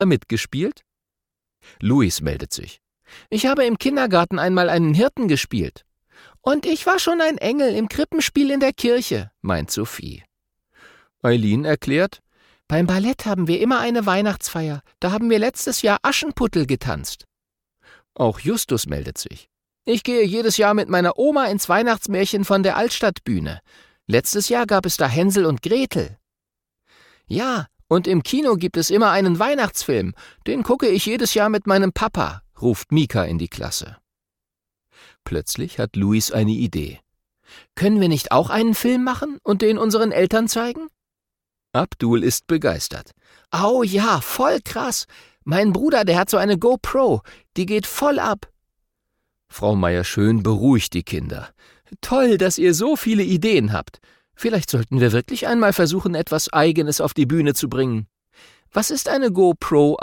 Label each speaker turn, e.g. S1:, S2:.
S1: mitgespielt? Luis meldet sich. Ich habe im Kindergarten einmal einen Hirten gespielt. Und ich war schon ein Engel im Krippenspiel in der Kirche, meint Sophie. Eileen erklärt, beim Ballett haben wir immer eine Weihnachtsfeier. Da haben wir letztes Jahr Aschenputtel getanzt. Auch Justus meldet sich. Ich gehe jedes Jahr mit meiner Oma ins Weihnachtsmärchen von der Altstadtbühne. Letztes Jahr gab es da Hänsel und Gretel. Ja, und im Kino gibt es immer einen Weihnachtsfilm. Den gucke ich jedes Jahr mit meinem Papa, ruft Mika in die Klasse. Plötzlich hat Luis eine Idee. Können wir nicht auch einen Film machen und den unseren Eltern zeigen? Abdul ist begeistert. Oh ja, voll krass. Mein Bruder, der hat so eine GoPro, die geht voll ab. Frau Meier-Schön beruhigt die Kinder. Toll, dass ihr so viele Ideen habt. Vielleicht sollten wir wirklich einmal versuchen, etwas Eigenes auf die Bühne zu bringen. Was ist eine GoPro